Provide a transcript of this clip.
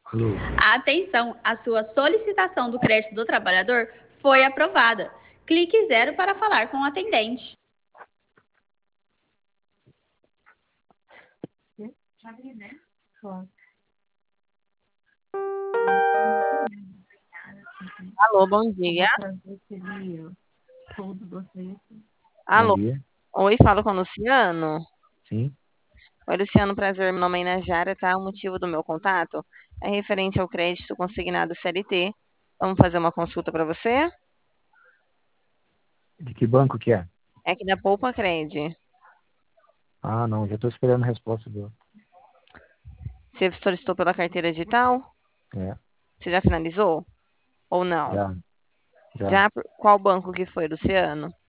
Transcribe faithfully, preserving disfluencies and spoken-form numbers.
Alô? Atenção, a sua solicitação do crédito do trabalhador foi aprovada. Clique zero para falar com o atendente. Alô, bom dia. Bom Alô, dia. oi, falo com o Luciano. Sim? Oi, Luciano, prazer, meu nome é Najara, tá? O motivo do meu contato é referente ao crédito consignado C L T. Vamos fazer uma consulta para você? De que banco que é? É aqui da Poupa Cred. Ah, não, já estou esperando a resposta do... Você solicitou pela carteira digital? É, Você já finalizou? Ou não? já, já. Já? Qual banco que foi, Luciano?